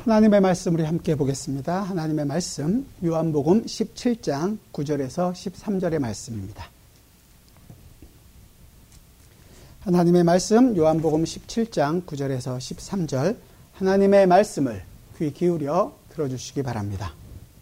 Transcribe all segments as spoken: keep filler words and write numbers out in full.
하나님의 말씀 우리 함께 보겠습니다. 하나님의 말씀 요한복음 십칠 장 구 절에서 십삼 절의 말씀입니다. 하나님의 말씀 요한복음 십칠 장 구 절에서 십삼 절 하나님의 말씀을 귀 기울여 들어주시기 바랍니다.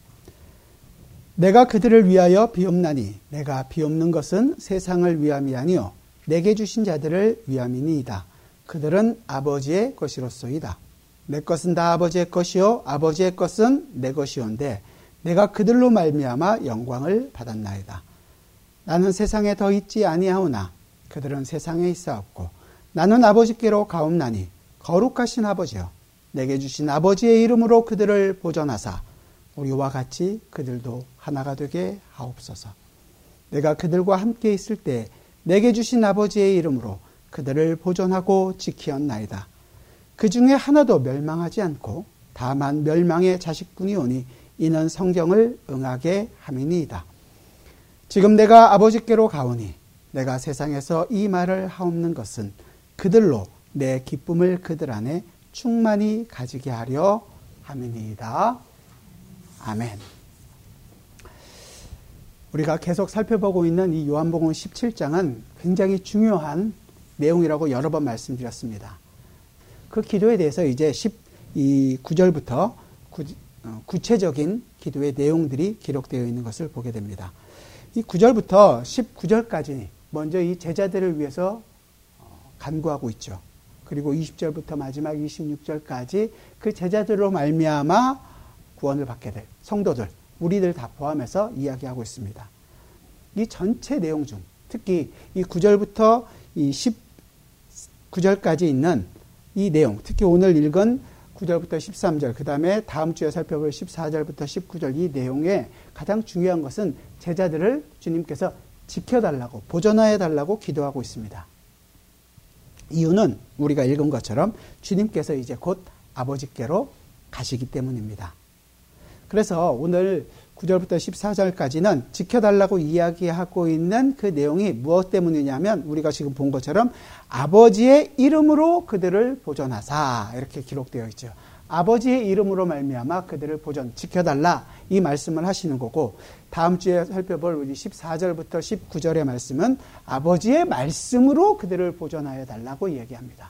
내가 그들을 위하여 비옵나니 내가 비옵는 것은 세상을 위함이 아니요 내게 주신 자들을 위함이니이다. 그들은 아버지의 것이로소이다. 내 것은 다 아버지의 것이요 아버지의 것은 내 것이온데 내가 그들로 말미암아 영광을 받았나이다. 나는 세상에 더 있지 아니하오나 그들은 세상에 있사옵고 나는 아버지께로 가옵나니 거룩하신 아버지여 내게 주신 아버지의 이름으로 그들을 보존하사 우리와 같이 그들도 하나가 되게 하옵소서. 내가 그들과 함께 있을 때 내게 주신 아버지의 이름으로 그들을 보존하고 지키었나이다. 그 중에 하나도 멸망하지 않고 다만 멸망의 자식뿐이 오니 이는 성경을 응하게 함이니이다. 지금 내가 아버지께로 가오니 내가 세상에서 이 말을 하옵는 것은 그들로 내 기쁨을 그들 안에 충만히 가지게 하려 함이니이다. 아멘. 우리가 계속 살펴보고 있는 이 요한복음 십칠 장은 굉장히 중요한 내용이라고 여러 번 말씀드렸습니다. 그 기도에 대해서 이제 십구 절부터 구, 어, 구체적인 기도의 내용들이 기록되어 있는 것을 보게 됩니다. 이 구 절부터 십구 절까지 먼저 이 제자들을 위해서 간구하고 있죠. 그리고 이십 절부터 마지막 이십육 절까지 그 제자들로 말미암아 구원을 받게 될 성도들, 우리들 다 포함해서 이야기하고 있습니다. 이 전체 내용 중 특히 이 구 절부터 이 십구 절까지 있는 이 내용, 특히 오늘 읽은 구 절부터 십삼 절, 그 다음에 다음 주에 살펴볼 십사 절부터 십구 절 이 내용에 가장 중요한 것은 제자들을 주님께서 지켜달라고, 보존하여 달라고 기도하고 있습니다. 이유는 우리가 읽은 것처럼 주님께서 이제 곧 아버지께로 가시기 때문입니다. 그래서 오늘 구 절부터 십사 절까지는 지켜달라고 이야기하고 있는 그 내용이 무엇 때문이냐면 우리가 지금 본 것처럼 아버지의 이름으로 그들을 보존하사 이렇게 기록되어 있죠. 아버지의 이름으로 말미암아 그들을 보존, 지켜달라 이 말씀을 하시는 거고 다음 주에 살펴볼 우리 십사 절부터 십구 절의 말씀은 아버지의 말씀으로 그들을 보존하여 달라고 얘기합니다.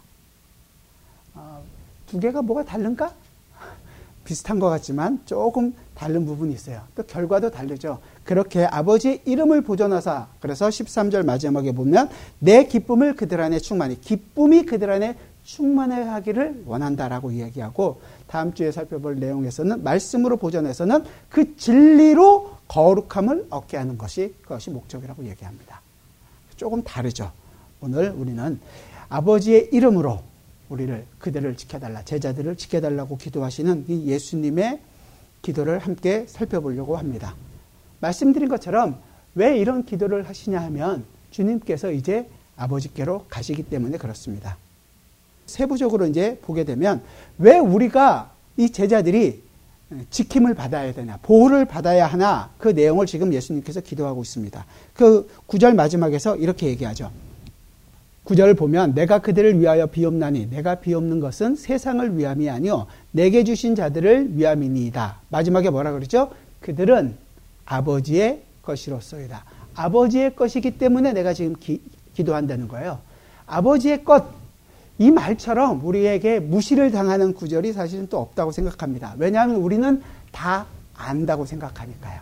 어, 두 개가 뭐가 다른가? 비슷한 것 같지만 조금 다른 부분이 있어요. 또 결과도 다르죠. 그렇게 아버지의 이름을 보존하사, 그래서 십삼 절 마지막에 보면 내 기쁨을 그들 안에 충만히, 기쁨이 그들 안에 충만하기를 원한다라고 이야기하고 다음 주에 살펴볼 내용에서는 말씀으로 보존해서는 그 진리로 거룩함을 얻게 하는 것이 그것이 목적이라고 얘기합니다. 조금 다르죠. 오늘 우리는 아버지의 이름으로 우리를 그들을 지켜달라, 제자들을 지켜달라고 기도하시는 이 예수님의 기도를 함께 살펴보려고 합니다. 말씀드린 것처럼 왜 이런 기도를 하시냐 하면 주님께서 이제 아버지께로 가시기 때문에 그렇습니다. 세부적으로 이제 보게 되면 왜 우리가 이 제자들이 지킴을 받아야 되나, 보호를 받아야 하나 그 내용을 지금 예수님께서 기도하고 있습니다. 그 구 절 마지막에서 이렇게 얘기하죠. 구 절을 보면 내가 그들을 위하여 비옵나니 내가 비옵는 것은 세상을 위함이 아니요 내게 주신 자들을 위함이니이다. 마지막에 뭐라 그러죠? 그들은 아버지의 것이로소이다. 아버지의 것이기 때문에 내가 지금 기, 기도한다는 거예요. 아버지의 것, 이 말처럼 우리에게 무시를 당하는 구절이 사실은 또 없다고 생각합니다. 왜냐하면 우리는 다 안다고 생각하니까요.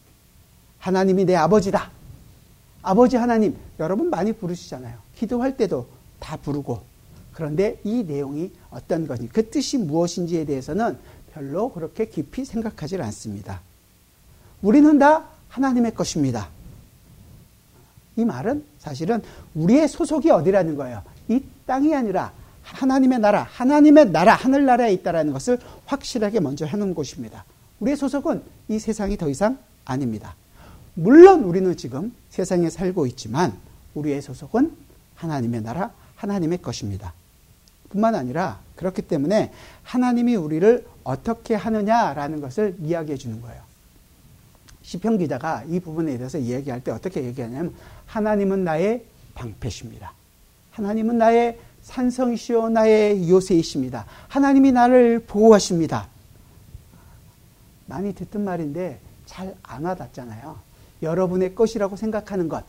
하나님이 내 아버지다. 아버지 하나님, 여러분 많이 부르시잖아요. 기도할 때도 다 부르고. 그런데 이 내용이 어떤 건지, 그 뜻이 무엇인지에 대해서는 별로 그렇게 깊이 생각하지 않습니다. 우리는 다 하나님의 것입니다. 이 말은 사실은 우리의 소속이 어디라는 거예요. 이 땅이 아니라 하나님의 나라, 하나님의 나라, 하늘나라에 있다는 것을 확실하게 먼저 해놓은 곳입니다. 우리의 소속은 이 세상이 더 이상 아닙니다. 물론 우리는 지금 세상에 살고 있지만 우리의 소속은 하나님의 나라, 하나님의 것입니다. 뿐만 아니라 그렇기 때문에 하나님이 우리를 어떻게 하느냐라는 것을 이야기해 주는 거예요. 시편 기자가 이 부분에 대해서 이야기할 때 어떻게 얘기하냐면 하나님은 나의 방패십니다. 하나님은 나의 산성이시오 나의 요새이십니다. 하나님이 나를 보호하십니다. 많이 듣던 말인데 잘 안 와닿잖아요. 여러분의 것이라고 생각하는 것.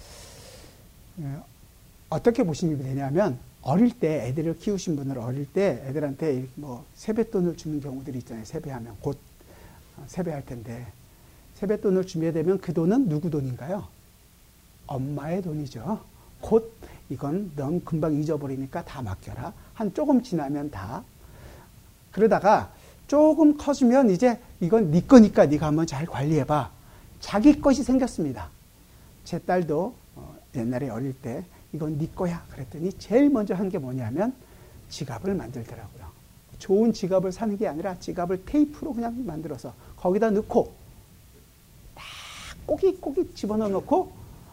어떻게 보시면 되냐면 어릴 때 애들을 키우신 분들 어릴 때 애들한테 뭐 세뱃돈을 주는 경우들이 있잖아요. 세배하면 곧 세배할 텐데 세뱃돈을 주게 되면 그 돈은 누구 돈인가요? 엄마의 돈이죠. 곧 이건 넌 금방 잊어버리니까 다 맡겨라. 한 조금 지나면 다. 그러다가 조금 커지면 이제 이건 네 거니까 네가 한번 잘 관리해봐. 자기 것이 생겼습니다. 제 딸도 옛날에 어릴 때 이건 네 거야 그랬더니 제일 먼저 한 게 뭐냐면 지갑을 만들더라고요. 좋은 지갑을 사는 게 아니라 지갑을 테이프로 그냥 만들어서 거기다 넣고 딱 꼬깃꼬깃 집어넣어 놓고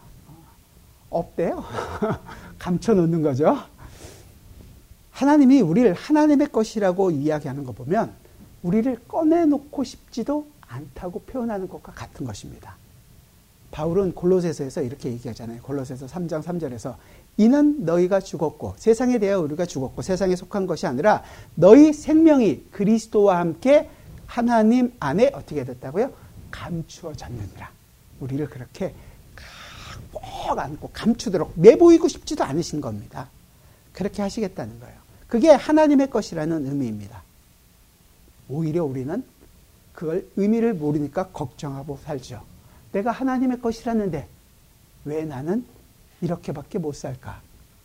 없대요. 감춰 놓는 거죠. 하나님이 우리를 하나님의 것이라고 이야기하는 거 보면 우리를 꺼내놓고 싶지도 않다고 표현하는 것과 같은 것입니다. 바울은 골로새서에서 이렇게 얘기하잖아요. 골로새서 삼 장 삼 절에서 이는 너희가 죽었고 세상에 대하여 우리가 죽었고 세상에 속한 것이 아니라 너희 생명이 그리스도와 함께 하나님 안에 어떻게 됐다고요? 감추어졌느니라. 우리를 그렇게 꼭 안고 감추도록 내보이고 싶지도 않으신 겁니다. 그렇게 하시겠다는 거예요. 그게 하나님의 것이라는 의미입니다. 오히려 우리는 그걸 의미를 모르니까 걱정하고 살죠. 내가 하나님의 것이라는데 왜 나는 이렇게밖에 못 살까?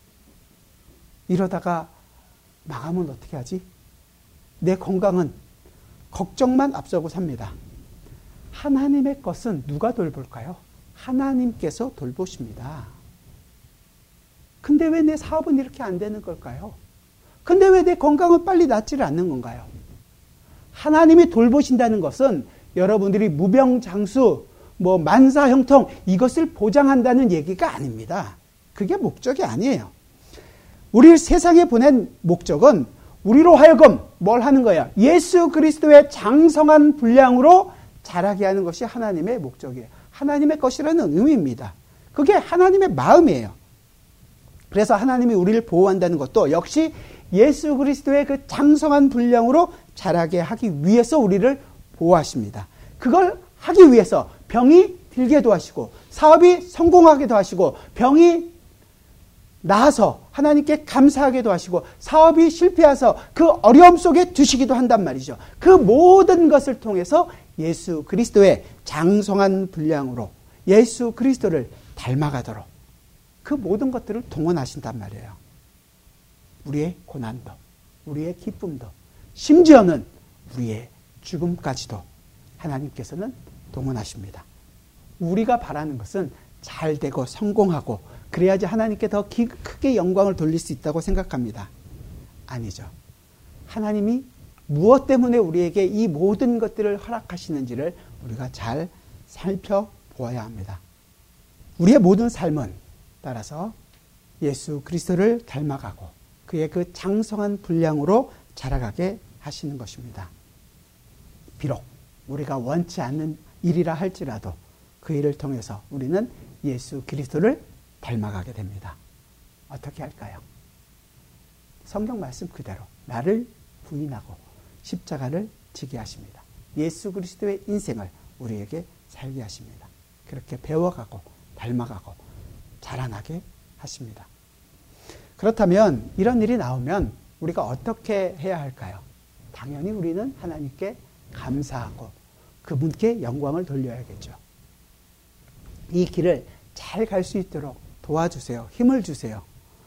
이러다가 망하면 어떻게 하지? 내 건강은 걱정만 앞서고 삽니다. 하나님의 것은 누가 돌볼까요? 하나님께서 돌보십니다. 근데 왜 내 사업은 이렇게 안 되는 걸까요? 근데 왜 내 건강은 빨리 낫지를 않는 건가요? 하나님이 돌보신다는 것은 여러분들이 무병장수, 뭐 만사형통 이것을 보장한다는 얘기가 아닙니다. 그게 목적이 아니에요. 우리를 세상에 보낸 목적은 우리로 하여금 뭘 하는 거야? 예수 그리스도의 장성한 분량으로 자라게 하는 것이 하나님의 목적이에요. 하나님의 것이라는 의미입니다. 그게 하나님의 마음이에요. 그래서 하나님이 우리를 보호한다는 것도 역시 예수 그리스도의 그 장성한 분량으로 자라게 하기 위해서 우리를 보호하십니다. 그걸 하기 위해서 병이 들게도 하시고 사업이 성공하게도 하시고 병이 나아서 하나님께 감사하게도 하시고 사업이 실패해서 그 어려움 속에 두시기도 한단 말이죠. 그 모든 것을 통해서 예수 그리스도의 장성한 분량으로 예수 그리스도를 닮아가도록 그 모든 것들을 동원하신단 말이에요. 우리의 고난도, 우리의 기쁨도, 심지어는 우리의 죽음까지도 하나님께서는 동원하십니다. 우리가 바라는 것은 잘 되고 성공하고 그래야지 하나님께 더 크게 영광을 돌릴 수 있다고 생각합니다. 아니죠. 하나님이 무엇 때문에 우리에게 이 모든 것들을 허락하시는지를 우리가 잘 살펴보아야 합니다. 우리의 모든 삶은 따라서 예수 그리스도를 닮아가고 그의 그 장성한 분량으로 자라가게 하시는 것입니다. 비록 우리가 원치 않는 일이라 할지라도 그 일을 통해서 우리는 예수 그리스도를 닮아가게 됩니다. 어떻게 할까요? 성경 말씀 그대로 나를 부인하고 십자가를 지게 하십니다. 예수 그리스도의 인생을 우리에게 살게 하십니다. 그렇게 배워가고 닮아가고 자라나게 하십니다. 그렇다면 이런 일이 나오면 우리가 어떻게 해야 할까요? 당연히 우리는 하나님께 감사하고 그분께 영광을 돌려야겠죠. 이 길을 잘 갈 수 있도록 도와주세요. 힘을 주세요.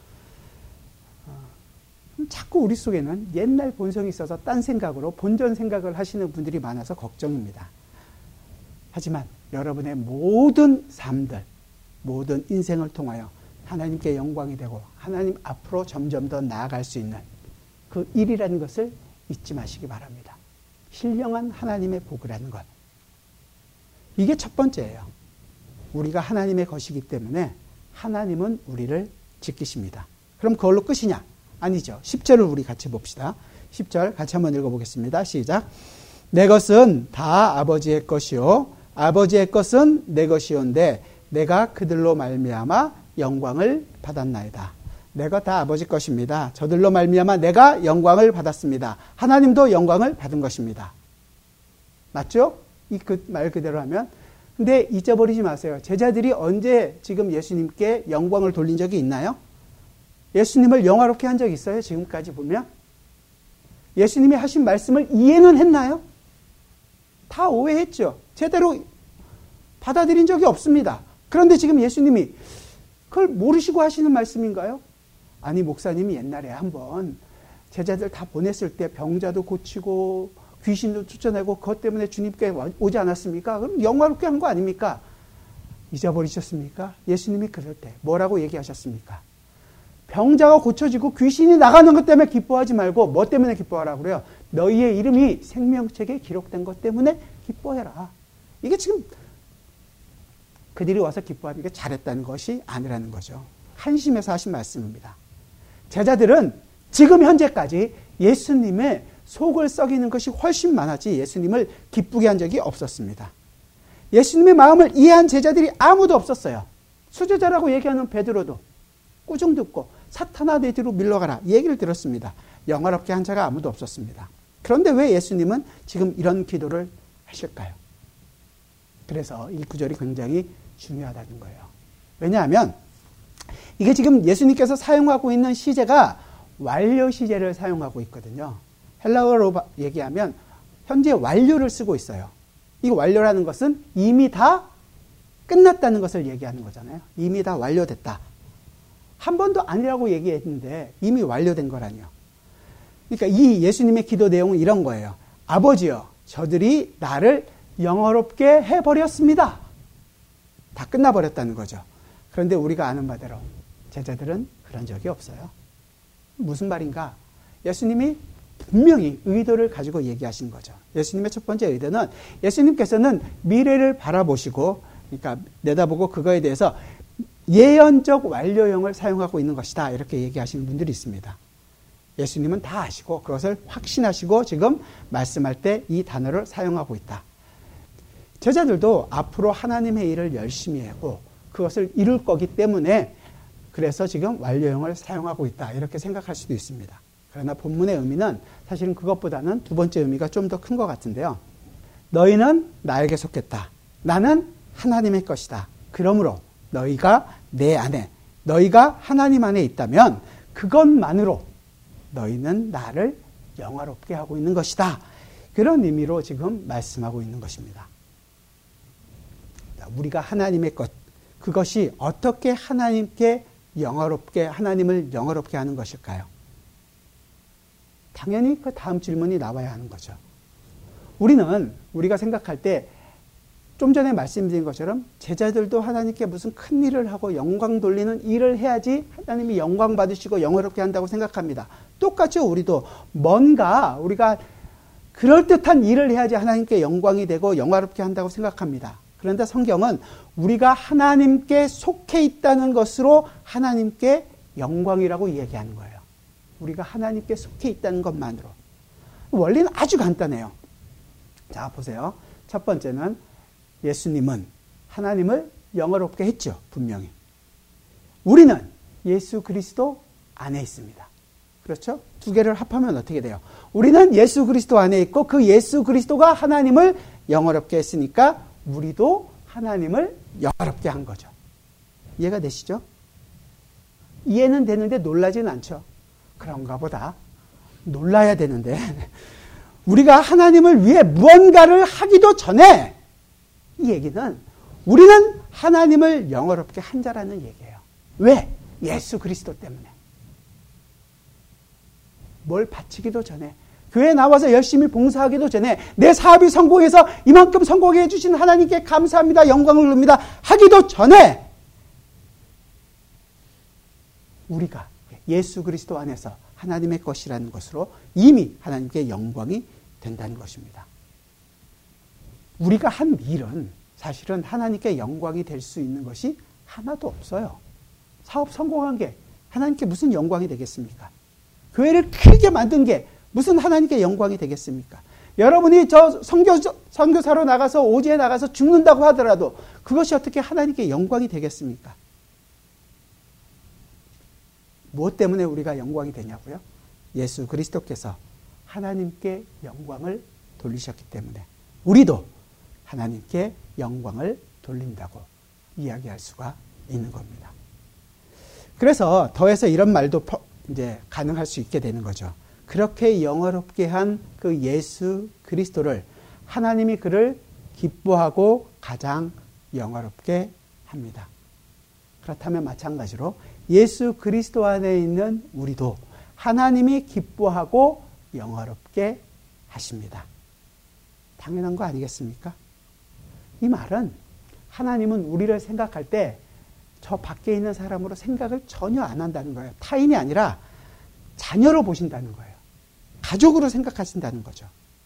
자꾸 우리 속에는 옛날 본성이 있어서 딴 생각으로 본전 생각을 하시는 분들이 많아서 걱정입니다. 하지만 여러분의 모든 삶들, 모든 인생을 통하여 하나님께 영광이 되고 하나님 앞으로 점점 더 나아갈 수 있는 그 일이라는 것을 잊지 마시기 바랍니다. 신령한 하나님의 복이라는 것. 이게 첫 번째예요. 우리가 하나님의 것이기 때문에 하나님은 우리를 지키십니다. 그럼 그걸로 끝이냐? 아니죠. 십 절을 우리 같이 봅시다. 십 절 같이 한번 읽어보겠습니다. 시작. 내 것은 다 아버지의 것이요 아버지의 것은 내 것이온데 내가 그들로 말미암아 영광을 받았나이다. 내가 다 아버지 것입니다. 저들로 말미암아 내가 영광을 받았습니다. 하나님도 영광을 받은 것입니다. 맞죠? 이 그 말 그대로 하면. 근데 잊어버리지 마세요. 제자들이 언제 지금 예수님께 영광을 돌린 적이 있나요? 예수님을 영화롭게 한 적이 있어요? 지금까지 보면? 예수님이 하신 말씀을 이해는 했나요? 다 오해했죠. 제대로 받아들인 적이 없습니다. 그런데 지금 예수님이 그걸 모르시고 하시는 말씀인가요? 아니, 목사님이 옛날에 한번 제자들 다 보냈을 때 병자도 고치고 귀신도 쫓아내고 그것 때문에 주님께 오지 않았습니까? 그럼 영화롭게 한 거 아닙니까? 잊어버리셨습니까? 예수님이 그럴 때 뭐라고 얘기하셨습니까? 병자가 고쳐지고 귀신이 나가는 것 때문에 기뻐하지 말고 뭐 때문에 기뻐하라고 그래요? 너희의 이름이 생명책에 기록된 것 때문에 기뻐해라. 이게 지금 그들이 와서 기뻐하는 게 잘했다는 것이 아니라는 거죠. 한심해서 하신 말씀입니다. 제자들은 지금 현재까지 예수님의 속을 썩이는 것이 훨씬 많았지 예수님을 기쁘게 한 적이 없었습니다. 예수님의 마음을 이해한 제자들이 아무도 없었어요. 수제자라고 얘기하는 베드로도 꾸중 듣고 사탄아 내 뒤로 밀러가라 얘기를 들었습니다. 영화롭게 한 자가 아무도 없었습니다. 그런데 왜 예수님은 지금 이런 기도를 하실까요? 그래서 이 구절이 굉장히 중요하다는 거예요. 왜냐하면 이게 지금 예수님께서 사용하고 있는 시제가 완료 시제를 사용하고 있거든요. 헬라어로 얘기하면 현재 완료를 쓰고 있어요. 이 완료라는 것은 이미 다 끝났다는 것을 얘기하는 거잖아요. 이미 다 완료됐다. 한 번도 아니라고 얘기했는데 이미 완료된 거라니요. 그러니까 이 예수님의 기도 내용은 이런 거예요. 아버지여, 저들이 나를 영화롭게 해버렸습니다. 다 끝나버렸다는 거죠. 그런데 우리가 아는 바대로 제자들은 그런 적이 없어요. 무슨 말인가? 예수님이 분명히 의도를 가지고 얘기하신 거죠. 예수님의 첫 번째 의도는 예수님께서는 미래를 바라보시고 그러니까 내다보고 그거에 대해서 예언적 완료형을 사용하고 있는 것이다. 이렇게 얘기하시는 분들이 있습니다. 예수님은 다 아시고 그것을 확신하시고 지금 말씀할 때 이 단어를 사용하고 있다. 제자들도 앞으로 하나님의 일을 열심히 하고 그것을 이룰 거기 때문에 그래서 지금 완료형을 사용하고 있다. 이렇게 생각할 수도 있습니다. 그러나 본문의 의미는 사실은 그것보다는 두 번째 의미가 좀 더 큰 것 같은데요. 너희는 나에게 속했다. 나는 하나님의 것이다. 그러므로 너희가 내 안에, 너희가 하나님 안에 있다면 그것만으로 너희는 나를 영화롭게 하고 있는 것이다. 그런 의미로 지금 말씀하고 있는 것입니다. 우리가 하나님의 것, 그것이 어떻게 하나님께 영화롭게, 하나님을 영화롭게 하는 것일까요? 당연히 그 다음 질문이 나와야 하는 거죠. 우리는 우리가 생각할 때 좀 전에 말씀드린 것처럼 제자들도 하나님께 무슨 큰 일을 하고 영광 돌리는 일을 해야지 하나님이 영광 받으시고 영화롭게 한다고 생각합니다. 똑같죠. 우리도 뭔가 우리가 그럴듯한 일을 해야지 하나님께 영광이 되고 영화롭게 한다고 생각합니다. 그런데 성경은 우리가 하나님께 속해 있다는 것으로 하나님께 영광이라고 얘기하는 거예요. 우리가 하나님께 속해 있다는 것만으로. 원리는 아주 간단해요. 자, 보세요. 첫 번째는 예수님은 하나님을 영화롭게 했죠. 분명히. 우리는 예수 그리스도 안에 있습니다. 그렇죠? 두 개를 합하면 어떻게 돼요? 우리는 예수 그리스도 안에 있고 그 예수 그리스도가 하나님을 영화롭게 했으니까 우리도 하나님을 영화롭게 한 거죠. 이해가 되시죠? 이해는 되는데 놀라지는 않죠. 그런가 보다. 놀라야 되는데 우리가 하나님을 위해 무언가를 하기도 전에 이 얘기는 우리는 하나님을 영화롭게 한 자라는 얘기예요. 왜? 예수 그리스도 때문에. 뭘 바치기도 전에, 교회에 나와서 열심히 봉사하기도 전에, 내 사업이 성공해서 이만큼 성공해 주신 하나님께 감사합니다, 영광을 돌립니다 하기도 전에 우리가 예수 그리스도 안에서 하나님의 것이라는 것으로 이미 하나님께 영광이 된다는 것입니다. 우리가 한 일은 사실은 하나님께 영광이 될 수 있는 것이 하나도 없어요. 사업 성공한 게 하나님께 무슨 영광이 되겠습니까? 교회를 크게 만든 게 무슨 하나님께 영광이 되겠습니까? 여러분이 저 선교, 선교사로 나가서 오지에 나가서 죽는다고 하더라도 그것이 어떻게 하나님께 영광이 되겠습니까? 무엇 때문에 우리가 영광이 되냐고요? 예수 그리스도께서 하나님께 영광을 돌리셨기 때문에 우리도 하나님께 영광을 돌린다고 이야기할 수가 있는 겁니다. 그래서 더해서 이런 말도 이제 가능할 수 있게 되는 거죠. 그렇게 영화롭게 한 그 예수 그리스도를 하나님이 그를 기뻐하고 가장 영화롭게 합니다. 그렇다면 마찬가지로 예수 그리스도 안에 있는 우리도 하나님이 기뻐하고 영화롭게 하십니다. 당연한 거 아니겠습니까? 이 말은 하나님은 우리를 생각할 때 저 밖에 있는 사람으로 생각을 전혀 안 한다는 거예요. 타인이 아니라 자녀로 보신다는 거예요. 가족으로 생각하신다는 거죠.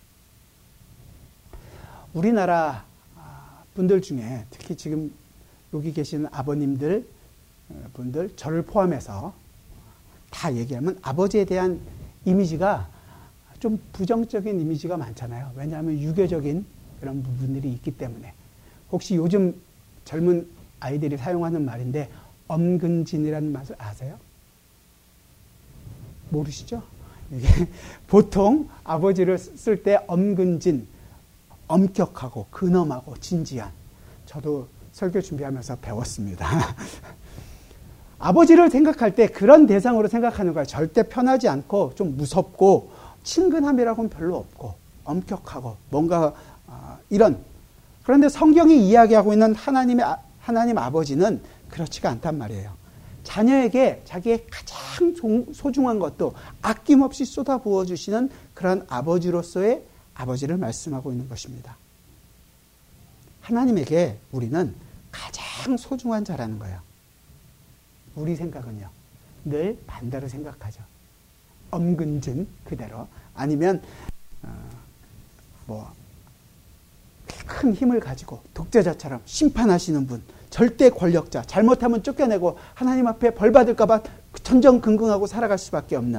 우리나라 분들 중에 특히 지금 여기 계시는 아버님들 분들 저를 포함해서 다 얘기하면 아버지에 대한 이미지가 좀 부정적인 이미지가 많잖아요. 왜냐하면 유교적인 그런 부분들이 있기 때문에. 혹시 요즘 젊은 아이들이 사용하는 말인데 엄근진이라는 말을 아세요? 모르시죠? 이게 보통 아버지를 쓸 때 엄근진, 엄격하고 근엄하고 진지한, 저도 설교 준비하면서 배웠습니다. 아버지를 생각할 때 그런 대상으로 생각하는 거예요. 절대 편하지 않고 좀 무섭고 친근함이라고는 별로 없고 엄격하고 뭔가 어, 이런. 그런데 성경이 이야기하고 있는 하나님의 하나님 아버지는 그렇지가 않단 말이에요. 자녀에게 자기의 가장 소중한 것도 아낌없이 쏟아부어 주시는 그런 아버지로서의 아버지를 말씀하고 있는 것입니다. 하나님에게 우리는 가장 소중한 자라는 거예요. 우리 생각은요, 늘 반대로 생각하죠. 엄근진 그대로. 아니면 어, 뭐 큰 힘을 가지고 독재자처럼 심판하시는 분, 절대 권력자, 잘못하면 쫓겨내고 하나님 앞에 벌 받을까 봐 전전긍긍하고 살아갈 수밖에 없는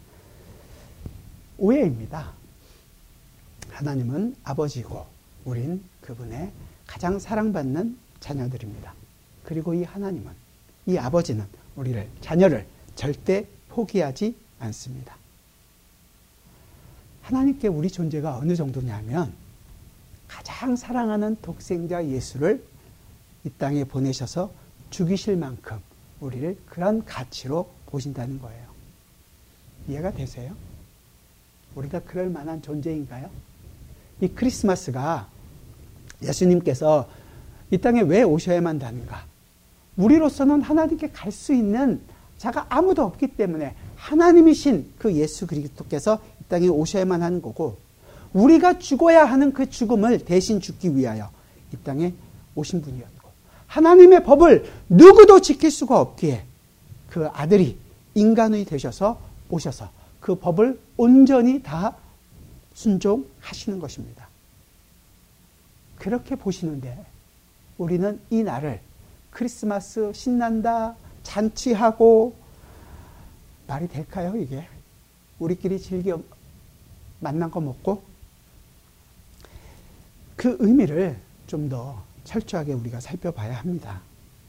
오해입니다. 하나님은 아버지고 우린 그분의 가장 사랑받는 자녀들입니다. 그리고 이 하나님은, 이 아버지는 우리를, 자녀를 절대 포기하지 않습니다. 하나님께 우리 존재가 어느 정도냐면 가장 사랑하는 독생자 예수를 이 땅에 보내셔서 죽이실 만큼 우리를 그런 가치로 보신다는 거예요. 이해가 되세요? 우리가 그럴 만한 존재인가요? 이 크리스마스가 예수님께서 이 땅에 왜 오셔야만 하는가? 우리로서는 하나님께 갈 수 있는 자가 아무도 없기 때문에 하나님이신 그 예수 그리스도께서 이 땅에 오셔야만 하는 거고, 우리가 죽어야 하는 그 죽음을 대신 죽기 위하여 이 땅에 오신 분이었고, 하나님의 법을 누구도 지킬 수가 없기에 그 아들이 인간이 되셔서 오셔서 그 법을 온전히 다 순종하시는 것입니다. 그렇게 보시는데 우리는 이 날을 크리스마스 신난다, 잔치하고, 말이 될까요, 이게? 우리끼리 즐겨 만난 거 먹고? 그 의미를 좀 더 철저하게 우리가 살펴봐야 합니다.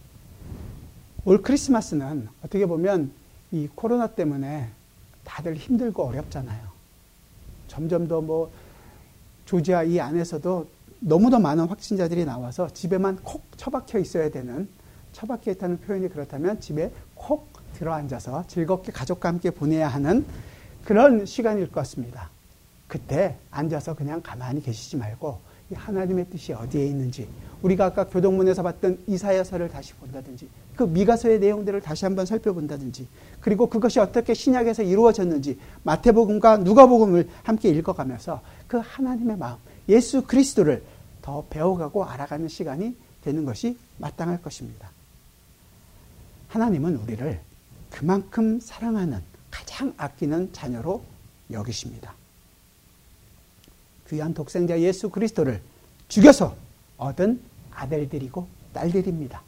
올 크리스마스는 어떻게 보면 이 코로나 때문에 다들 힘들고 어렵잖아요. 점점 더 뭐 조지아 이 안에서도 너무도 많은 확진자들이 나와서 집에만 콕 처박혀 있어야 되는, 처박혀 있다는 표현이 그렇다면 집에 콕 들어앉아서 즐겁게 가족과 함께 보내야 하는 그런 시간일 것 같습니다. 그때 앉아서 그냥 가만히 계시지 말고 이 하나님의 뜻이 어디에 있는지, 우리가 아까 교동문에서 봤던 이사야서를 다시 본다든지, 그 미가서의 내용들을 다시 한번 살펴본다든지, 그리고 그것이 어떻게 신약에서 이루어졌는지 마태복음과 누가복음을 함께 읽어가면서 그 하나님의 마음, 예수 그리스도를 더 배워가고 알아가는 시간이 되는 것이 마땅할 것입니다. 하나님은 우리를 그만큼 사랑하는, 가장 아끼는 자녀로 여기십니다. 귀한 독생자 예수 그리스도를 죽여서 얻은 아들들이고 딸들입니다.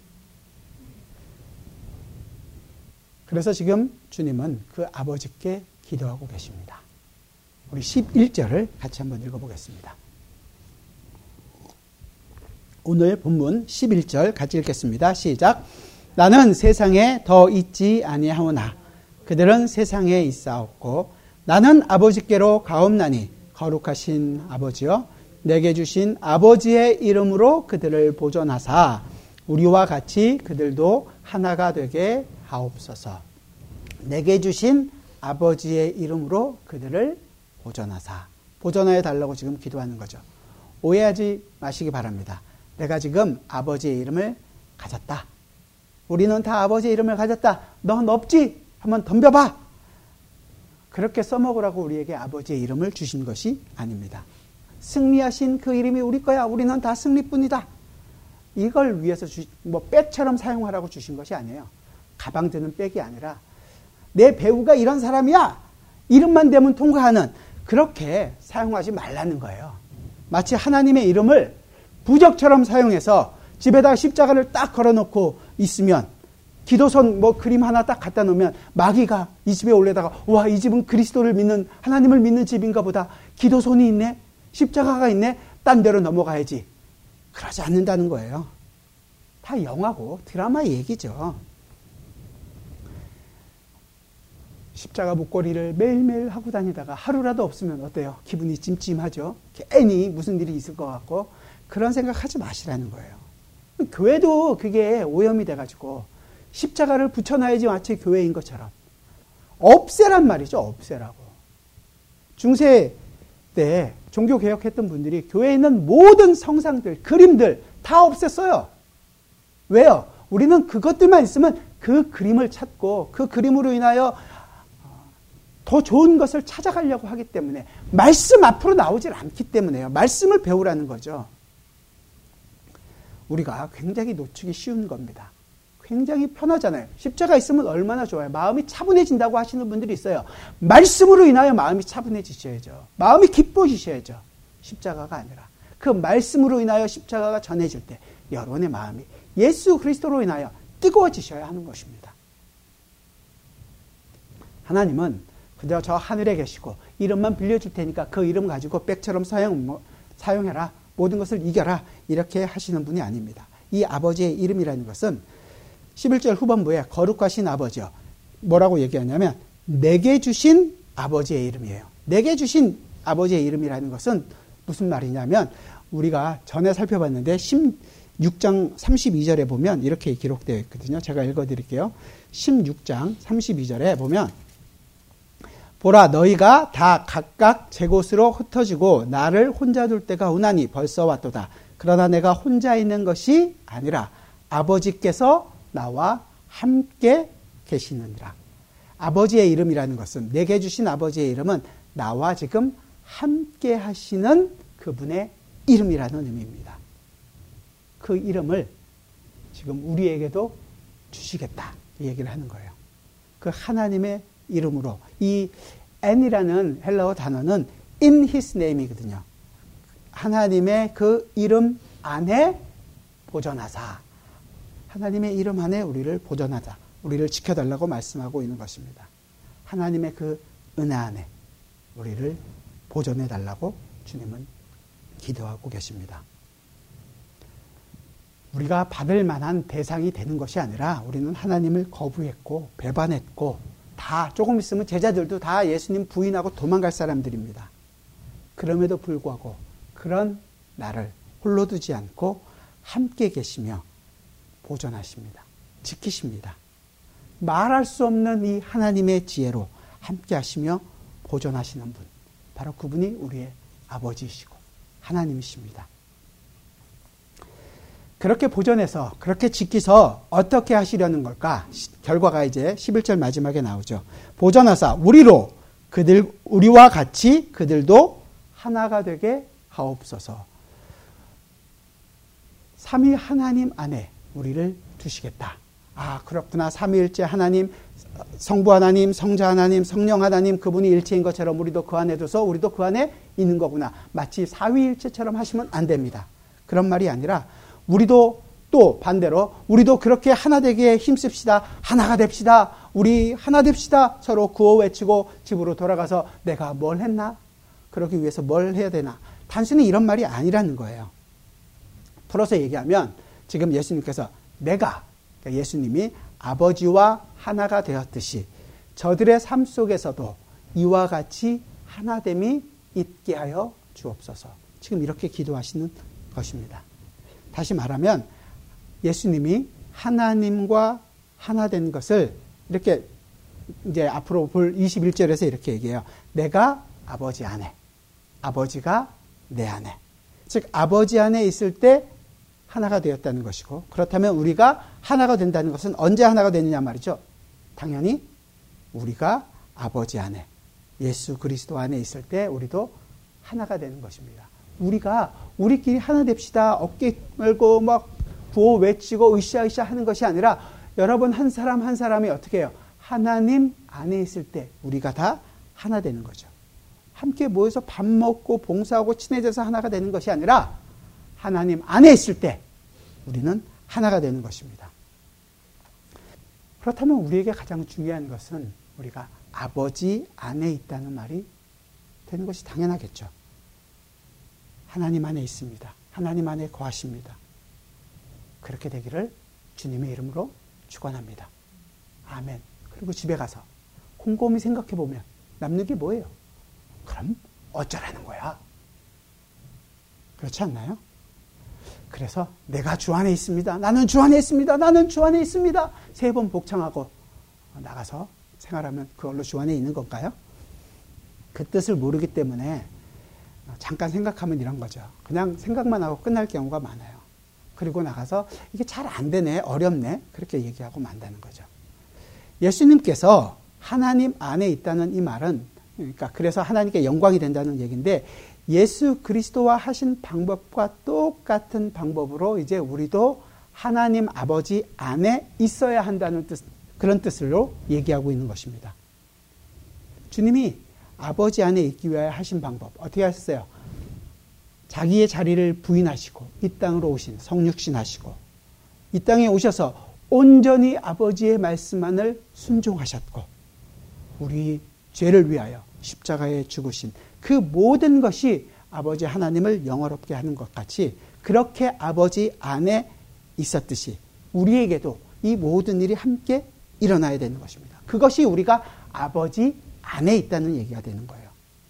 그래서 지금 주님은 그 아버지께 기도하고 계십니다. 우리 십일 절을 같이 한번 읽어보겠습니다. 오늘 본문 십일 절 같이 읽겠습니다. 시작. 나는 세상에 더 있지 아니하오나 그들은 세상에 있사옵고 나는 아버지께로 가옵나니 거룩하신 아버지여 내게 주신 아버지의 이름으로 그들을 보존하사 우리와 같이 그들도 하나가 되게 하옵소서. 내게 주신 아버지의 이름으로 그들을 보존하사. 보존하여 달라고 지금 기도하는 거죠. 오해하지 마시기 바랍니다. 내가 지금 아버지의 이름을 가졌다. 우리는 다 아버지의 이름을 가졌다. 넌 없지? 한번 덤벼봐. 그렇게 써먹으라고 우리에게 아버지의 이름을 주신 것이 아닙니다. 승리하신 그 이름이 우리 거야. 우리는 다 승리뿐이다. 이걸 위해서 주, 뭐 백처럼 사용하라고 주신 것이 아니에요. 가방 드는 백이 아니라 내 배우가 이런 사람이야. 이름만 대면 통과하는, 그렇게 사용하지 말라는 거예요. 마치 하나님의 이름을 부적처럼 사용해서 집에다 십자가를 딱 걸어놓고 있으면, 기도선 뭐 그림 하나 딱 갖다 놓으면 마귀가 이 집에 올려다가 와, 이 집은 그리스도를 믿는, 하나님을 믿는 집인가 보다. 기도선이 있네, 십자가가 있네, 딴 데로 넘어가야지. 그러지 않는다는 거예요. 다 영화고 드라마 얘기죠. 십자가 목걸이를 매일매일 하고 다니다가 하루라도 없으면 어때요? 기분이 찜찜하죠. 괜히 무슨 일이 있을 것 같고. 그런 생각하지 마시라는 거예요. 교회도 그게 오염이 돼가지고 십자가를 붙여놔야지 마치 교회인 것처럼 없애란 말이죠. 없애라고. 중세 때 종교개혁했던 분들이 교회에 있는 모든 성상들, 그림들 다 없앴어요. 왜요? 우리는 그것들만 있으면 그 그림을 찾고 그 그림으로 인하여 더 좋은 것을 찾아가려고 하기 때문에, 말씀 앞으로 나오질 않기 때문에요. 말씀을 배우라는 거죠. 우리가 굉장히 놓치기 쉬운 겁니다. 굉장히 편하잖아요. 십자가 있으면 얼마나 좋아요. 마음이 차분해진다고 하시는 분들이 있어요. 말씀으로 인하여 마음이 차분해지셔야죠. 마음이 기뻐지셔야죠. 십자가가 아니라 그 말씀으로 인하여 십자가가 전해질 때 여러분의 마음이 예수 그리스도로 인하여 뜨거워지셔야 하는 것입니다. 하나님은 그저 저 하늘에 계시고 이름만 빌려줄 테니까 그 이름 가지고 백처럼 사용, 뭐, 사용해라. 모든 것을 이겨라. 이렇게 하시는 분이 아닙니다. 이 아버지의 이름이라는 것은 십일 절 후반부에 거룩하신 아버지요. 뭐라고 얘기하냐면 내게 주신 아버지의 이름이에요. 내게 주신 아버지의 이름이라는 것은 무슨 말이냐면, 우리가 전에 살펴봤는데 십육 장 삼십이 절에 보면 이렇게 기록되어 있거든요. 제가 읽어드릴게요. 십육 장 삼십이 절에 보면, 보라, 너희가 다 각각 제 곳으로 흩어지고 나를 혼자 둘 때가 오나니 벌써 왔도다. 그러나 내가 혼자 있는 것이 아니라 아버지께서 나와 함께 계시느니라. 아버지의 이름이라는 것은, 내게 주신 아버지의 이름은 나와 지금 함께 하시는 그분의 이름이라는 의미입니다. 그 이름을 지금 우리에게도 주시겠다, 이 얘기를 하는 거예요. 그 하나님의 이름으로. 이 n이라는 헬라어 단어는 in his name이거든요. 하나님의 그 이름 안에 보존하사. 하나님의 이름 안에 우리를 보존하자, 우리를 지켜달라고 말씀하고 있는 것입니다. 하나님의 그 은혜 안에 우리를 보존해달라고 주님은 기도하고 계십니다. 우리가 받을 만한 대상이 되는 것이 아니라 우리는 하나님을 거부했고 배반했고, 다 조금 있으면 제자들도 다 예수님 부인하고 도망갈 사람들입니다. 그럼에도 불구하고 그런 나를 홀로 두지 않고 함께 계시며 보존하십니다. 지키십니다. 말할 수 없는 이 하나님의 지혜로 함께 하시며 보존하시는 분, 바로 그분이 우리의 아버지이시고 하나님이십니다. 그렇게 보존해서, 그렇게 지키서 어떻게 하시려는 걸까? 결과가 이제 십일 절 마지막에 나오죠. 보존하사 우리로 그들, 우리와 같이 그들도 하나가 되게 하옵소서. 삼위 하나님 안에 우리를 두시겠다. 아, 그렇구나. 삼위일체 하나님, 성부 하나님, 성자 하나님, 성령 하나님, 그분이 일체인 것처럼 우리도 그 안에 둬서 우리도 그 안에 있는 거구나. 마치 사위일체처럼 하시면 안 됩니다. 그런 말이 아니라, 우리도 또 반대로 우리도 그렇게 하나 되기에 힘씁시다. 하나가 됩시다. 우리 하나 됩시다. 서로 구호 외치고 집으로 돌아가서 내가 뭘 했나? 그러기 위해서 뭘 해야 되나? 단순히 이런 말이 아니라는 거예요. 풀어서 얘기하면 지금 예수님께서 내가, 그러니까 예수님이 아버지와 하나가 되었듯이 저들의 삶 속에서도 이와 같이 하나됨이 있게 하여 주옵소서. 지금 이렇게 기도하시는 것입니다. 다시 말하면 예수님이 하나님과 하나 된 것을 이렇게 이제 앞으로 볼 이십일 절에서 이렇게 얘기해요. 내가 아버지 안에, 아버지가 내 안에. 즉 아버지 안에 있을 때 하나가 되었다는 것이고, 그렇다면 우리가 하나가 된다는 것은 언제 하나가 되느냐 말이죠. 당연히 우리가 아버지 안에, 예수 그리스도 안에 있을 때 우리도 하나가 되는 것입니다. 우리가 우리끼리 하나 됩시다, 어깨 멀고 막 구호 외치고 으쌰으쌰 하는 것이 아니라, 여러분 한 사람 한 사람이 어떻게 해요? 하나님 안에 있을 때 우리가 다 하나 되는 거죠. 함께 모여서 밥 먹고 봉사하고 친해져서 하나가 되는 것이 아니라 하나님 안에 있을 때 우리는 하나가 되는 것입니다. 그렇다면 우리에게 가장 중요한 것은 우리가 아버지 안에 있다는 말이 되는 것이 당연하겠죠. 하나님 안에 있습니다. 하나님 안에 거하십니다. 그렇게 되기를 주님의 이름으로 축원합니다. 아멘. 그리고 집에 가서 곰곰이 생각해 보면 남는 게 뭐예요? 그럼 어쩌라는 거야? 그렇지 않나요? 그래서 내가 주 안에 있습니다. 나는 주 안에 있습니다. 나는 주 안에 있습니다. 세 번 복창하고 나가서 생활하면 그걸로 주 안에 있는 건가요? 그 뜻을 모르기 때문에 잠깐 생각하면 이런 거죠. 그냥 생각만 하고 끝날 경우가 많아요. 그리고 나가서 이게 잘 안 되네, 어렵네, 그렇게 얘기하고 만다는 거죠. 예수님께서 하나님 안에 있다는 이 말은, 그러니까 그래서 하나님께 영광이 된다는 얘기인데, 예수 그리스도와 하신 방법과 똑같은 방법으로 이제 우리도 하나님 아버지 안에 있어야 한다는 뜻, 그런 뜻으로 얘기하고 있는 것입니다. 주님이 아버지 안에 있기 위하여 하신 방법 어떻게 하셨어요? 자기의 자리를 부인하시고 이 땅으로 오신 성육신 하시고 이 땅에 오셔서 온전히 아버지의 말씀만을 순종하셨고, 우리 죄를 위하여 십자가에 죽으신 그 모든 것이 아버지 하나님을 영화롭게 하는 것 같이, 그렇게 아버지 안에 있었듯이 우리에게도 이 모든 일이 함께 일어나야 되는 것입니다. 그것이 우리가 아버지 안에 있다는 얘기가 되는 거예요.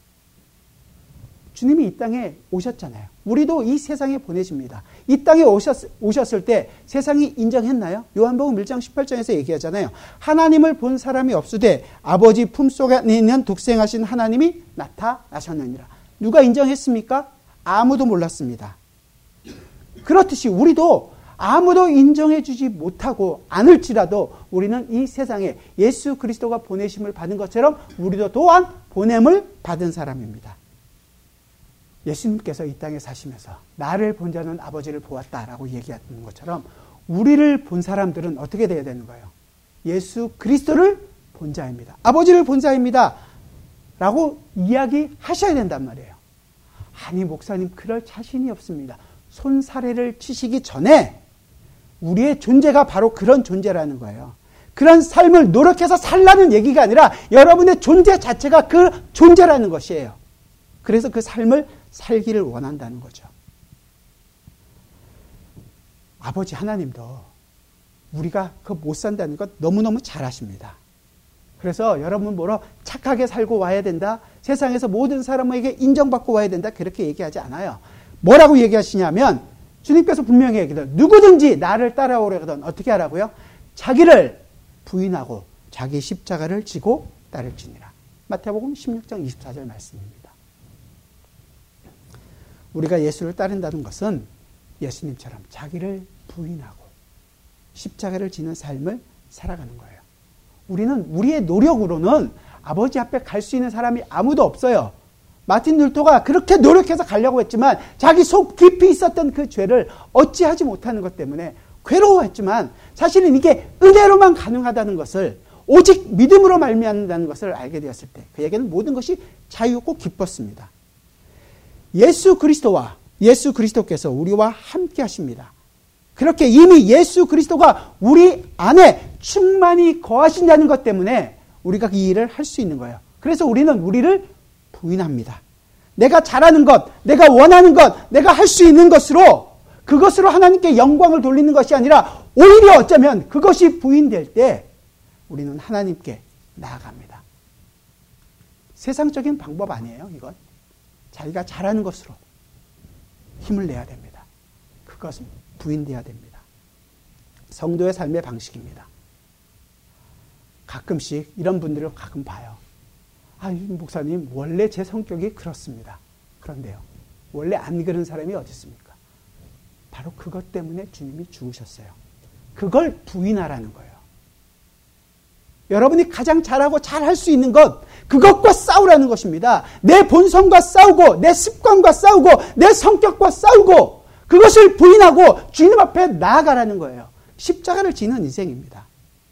주님이 이 땅에 오셨잖아요. 우리도 이 세상에 보내집니다. 이 땅에 오셨, 오셨을 때 세상이 인정했나요? 요한복음 일 장 십팔 절에서 얘기하잖아요. 하나님을 본 사람이 없으되 아버지 품속에 있는 독생하신 하나님이 나타나셨느니라. 누가 인정했습니까? 아무도 몰랐습니다. 그렇듯이 우리도 아무도 인정해 주지 못하고 않을지라도 우리는 이 세상에 예수 그리스도가 보내심을 받은 것처럼 우리도 또한 보냄을 받은 사람입니다. 예수님께서 이 땅에 사시면서 나를 본 자는 아버지를 보았다라고 얘기하는 것처럼 우리를 본 사람들은 어떻게 돼야 되는 거예요? 예수 그리스도를 본 자입니다. 아버지를 본 자입니다. 라고 이야기하셔야 된단 말이에요. 아니 목사님 그럴 자신이 없습니다. 손사래를 치시기 전에 우리의 존재가 바로 그런 존재라는 거예요. 그런 삶을 노력해서 살라는 얘기가 아니라 여러분의 존재 자체가 그 존재라는 것이에요. 그래서 그 삶을 살기를 원한다는 거죠. 아버지 하나님도 우리가 그 못 산다는 것 너무너무 잘 아십니다. 그래서 여러분 뭐로 착하게 살고 와야 된다, 세상에서 모든 사람에게 인정받고 와야 된다, 그렇게 얘기하지 않아요. 뭐라고 얘기하시냐면 주님께서 분명히 얘기해요. 누구든지 나를 따라오려거든 어떻게 하라고요? 자기를 부인하고 자기 십자가를 지고 따를지니라. 마태복음 십육 장 이십사 절 말씀입니다. 우리가 예수를 따른다는 것은 예수님처럼 자기를 부인하고 십자가를 지는 삶을 살아가는 거예요. 우리는 우리의 노력으로는 아버지 앞에 갈 수 있는 사람이 아무도 없어요. 마틴 룰터가 그렇게 노력해서 가려고 했지만 자기 속 깊이 있었던 그 죄를 어찌하지 못하는 것 때문에 괴로워했지만, 사실은 이게 은혜로만 가능하다는 것을, 오직 믿음으로 말미암는다는 것을 알게 되었을 때 그에게는 모든 것이 자유롭고 기뻤습니다. 예수 그리스도와 예수 그리스도께서 우리와 함께 하십니다. 그렇게 이미 예수 그리스도가 우리 안에 충만히 거하신다는 것 때문에 우리가 이 일을 할 수 있는 거예요. 그래서 우리는 우리를 부인합니다. 내가 잘하는 것, 내가 원하는 것, 내가 할 수 있는 것으로, 그것으로 하나님께 영광을 돌리는 것이 아니라 오히려 어쩌면 그것이 부인될 때 우리는 하나님께 나아갑니다. 세상적인 방법 아니에요, 이건. 자기가 잘하는 것으로, 힘을 내야 됩니다. 그것은 부인돼야 됩니다. 성도의 삶의 방식입니다. 가끔씩 이런 분들을 가끔 봐요. 아, 목사님, 원래 제 성격이 그렇습니다. 그런데요, 원래 안 그런 사람이 어디 있습니까? 바로 그것 때문에 주님이 죽으셨어요. 그걸 부인하라는 거예요. 여러분이 가장 잘하고 잘할 수 있는 것, 그것과 싸우라는 것입니다. 내 본성과 싸우고, 내 습관과 싸우고, 내 성격과 싸우고, 그것을 부인하고 주님 앞에 나아가라는 거예요. 십자가를 지는 인생입니다.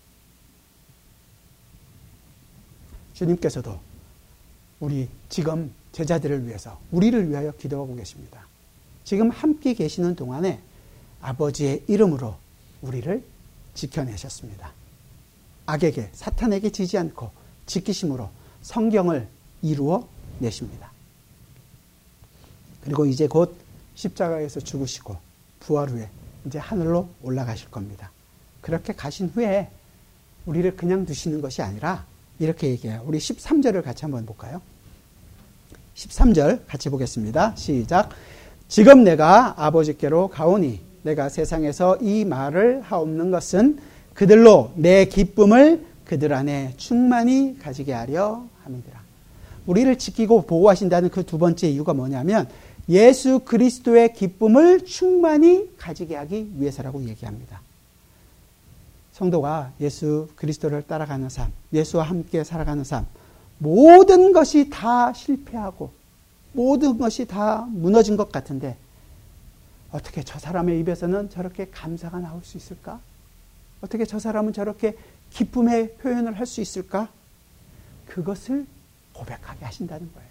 주님께서도 우리 지금 제자들을 위해서, 우리를 위하여 기도하고 계십니다. 지금 함께 계시는 동안에 아버지의 이름으로 우리를 지켜내셨습니다. 악에게, 사탄에게 지지 않고 지키심으로 성경을 이루어 내십니다. 그리고 이제 곧 십자가에서 죽으시고 부활 후에 이제 하늘로 올라가실 겁니다. 그렇게 가신 후에 우리를 그냥 두시는 것이 아니라 이렇게 얘기해요. 우리 십삼 절을 같이 한번 볼까요? 십삼 절 같이 보겠습니다. 시작. 지금 내가 아버지께로 가오니 내가 세상에서 이 말을 하옵는 것은 그들로 내 기쁨을 그들 안에 충만히 가지게 하려 함이니라. 우리를 지키고 보호하신다는 그 두 번째 이유가 뭐냐면 예수 그리스도의 기쁨을 충만히 가지게 하기 위해서라고 얘기합니다. 성도가 예수 그리스도를 따라가는 삶, 예수와 함께 살아가는 삶, 모든 것이 다 실패하고 모든 것이 다 무너진 것 같은데 어떻게 저 사람의 입에서는 저렇게 감사가 나올 수 있을까? 어떻게 저 사람은 저렇게 기쁨의 표현을 할 수 있을까? 그것을 고백하게 하신다는 거예요.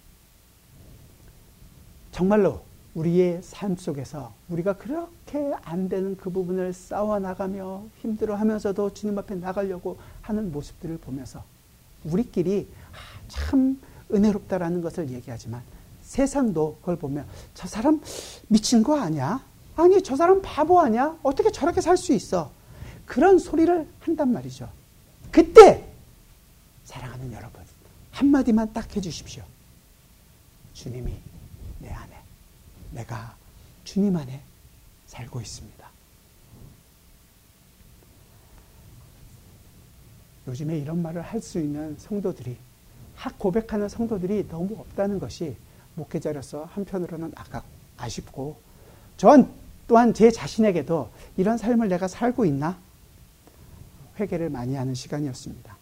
정말로 우리의 삶 속에서 우리가 그렇게 안 되는 그 부분을 싸워나가며 힘들어하면서도 주님 앞에 나가려고 하는 모습들을 보면서 우리끼리 참 은혜롭다라는 것을 얘기하지만 세상도 그걸 보면 저 사람 미친 거 아니야? 아니 저 사람 바보 아니야? 어떻게 저렇게 살 수 있어? 그런 소리를 한단 말이죠. 그때 사랑하는 여러분 한마디만 딱 해주십시오. 주님이 내 안에, 내가 주님 안에 살고 있습니다. 요즘에 이런 말을 할 수 있는 성도들이, 학 고백하는 성도들이 너무 없다는 것이 목회자로서 한편으로는 아까 아쉽고, 저 또한 제 자신에게도 이런 삶을 내가 살고 있나? 회개를 많이 하는 시간이었습니다.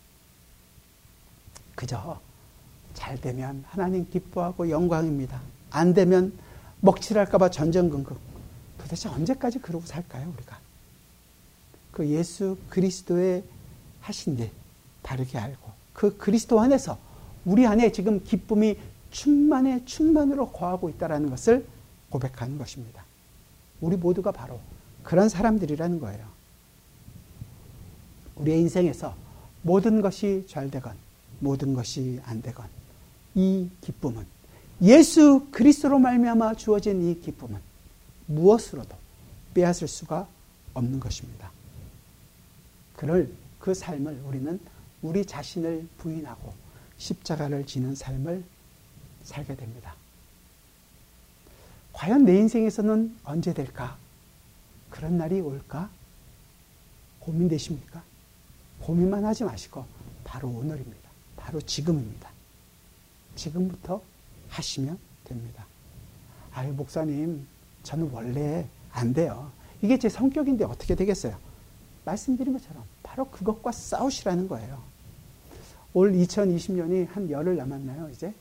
그저 잘 되면 하나님 기뻐하고 영광입니다. 안 되면 먹칠할까봐 전전긍긍. 도대체 언제까지 그러고 살까요, 우리가? 그 예수 그리스도의 하신 일 바르게 알고 그 그리스도 안에서 우리 안에 지금 기쁨이 충만에 충만으로 거하고 있다는 것을 고백하는 것입니다. 우리 모두가 바로 그런 사람들이라는 거예요. 우리의 인생에서 모든 것이 잘 되건 모든 것이 안 되건 이 기쁨은, 예수 그리스도로 말미암아 주어진 이 기쁨은 무엇으로도 빼앗을 수가 없는 것입니다. 그럴 그 삶을 우리는 우리 자신을 부인하고 십자가를 지는 삶을 살게 됩니다. 과연 내 인생에서는 언제 될까? 그런 날이 올까? 고민되십니까? 고민만 하지 마시고 바로 오늘입니다. 바로 지금입니다. 지금부터 하시면 됩니다. 아유, 목사님, 저는 원래 안 돼요. 이게 제 성격인데 어떻게 되겠어요? 말씀드린 것처럼 바로 그것과 싸우시라는 거예요. 올 이천이십 년이 한 열흘 남았나요, 이제?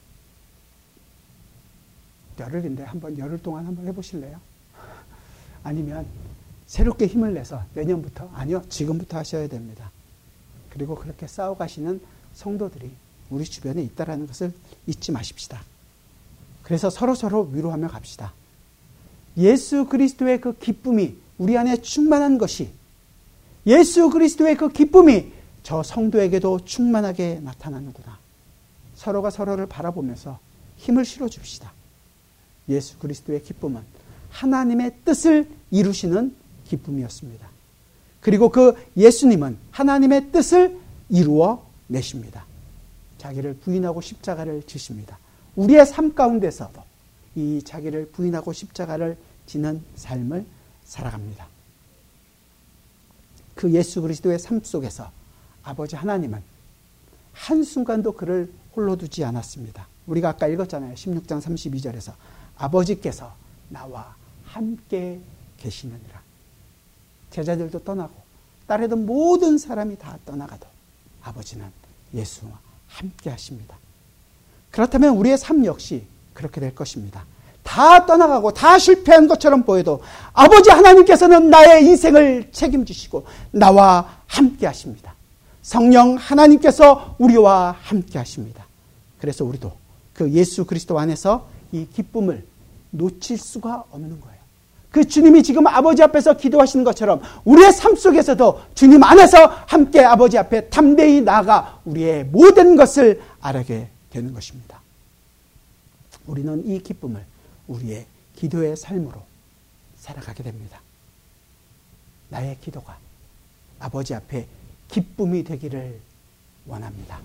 열흘인데 한번 열흘 동안 한번 해보실래요? 아니면 새롭게 힘을 내서 내년부터, 아니요, 지금부터 하셔야 됩니다. 그리고 그렇게 싸워가시는 성도들이 우리 주변에 있다는 것을 잊지 마십시다. 그래서 서로서로 위로하며 갑시다. 예수 그리스도의 그 기쁨이 우리 안에 충만한 것이, 예수 그리스도의 그 기쁨이 저 성도에게도 충만하게 나타나는구나. 서로가 서로를 바라보면서 힘을 실어줍시다. 예수 그리스도의 기쁨은 하나님의 뜻을 이루시는 기쁨이었습니다. 그리고 그 예수님은 하나님의 뜻을 이루어 내십니다. 자기를 부인하고 십자가를 지십니다. 우리의 삶 가운데서도 이 자기를 부인하고 십자가를 지는 삶을 살아갑니다. 그 예수 그리스도의 삶 속에서 아버지 하나님은 한순간도 그를 홀로 두지 않았습니다. 우리가 아까 읽었잖아요. 십육 장 삼십이 절에서 아버지께서 나와 함께 계시느니라. 제자들도 떠나고 따르던 모든 사람이 다 떠나가도 아버지는 예수와 함께 하십니다. 그렇다면 우리의 삶 역시 그렇게 될 것입니다. 다 떠나가고 다 실패한 것처럼 보여도 아버지 하나님께서는 나의 인생을 책임지시고 나와 함께 하십니다. 성령 하나님께서 우리와 함께 하십니다. 그래서 우리도 그 예수 그리스도 안에서 이 기쁨을 놓칠 수가 없는 거예요. 그 주님이 지금 아버지 앞에서 기도하시는 것처럼 우리의 삶 속에서도 주님 안에서 함께 아버지 앞에 담대히 나아가 우리의 모든 것을 알게 되는 것입니다. 우리는 이 기쁨을 우리의 기도의 삶으로 살아가게 됩니다. 나의 기도가 아버지 앞에 기쁨이 되기를 원합니다.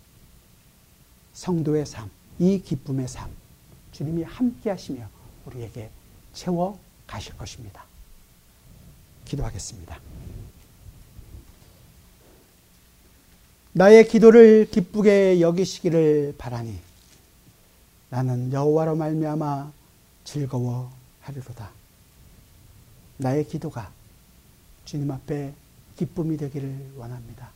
성도의 삶, 이 기쁨의 삶, 주님이 함께 하시며 우리에게 채워 가실 것입니다. 기도하겠습니다. 나의 기도를 기쁘게 여기시기를 바라니 나는 여호와로 말미암아 즐거워하리로다. 나의 기도가 주님 앞에 기쁨이 되기를 원합니다.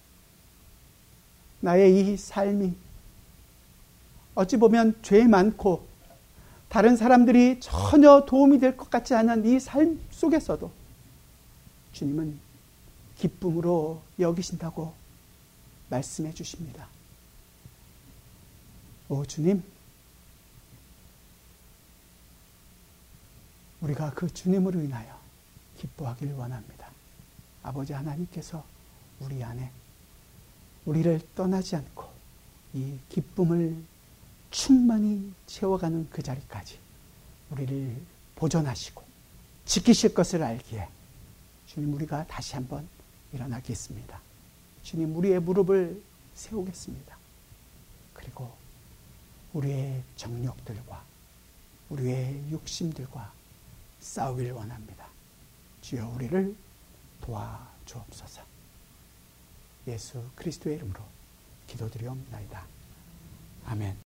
나의 이 삶이 어찌 보면 죄 많고 다른 사람들이 전혀 도움이 될 것 같지 않은 이 삶 속에서도 주님은 기쁨으로 여기신다고 말씀해 주십니다. 오 주님, 우리가 그 주님으로 인하여 기뻐하길 원합니다. 아버지 하나님께서 우리 안에 우리를 떠나지 않고 이 기쁨을 충만히 채워가는 그 자리까지 우리를 보존하시고 지키실 것을 알기에 주님, 우리가 다시 한번 일어나겠습니다. 주님, 우리의 무릎을 세우겠습니다. 그리고 우리의 정욕들과 우리의 욕심들과 싸우길 원합니다. 주여, 우리를 도와주옵소서. 예수 그리스도의 이름으로 기도드리옵나이다. 아멘.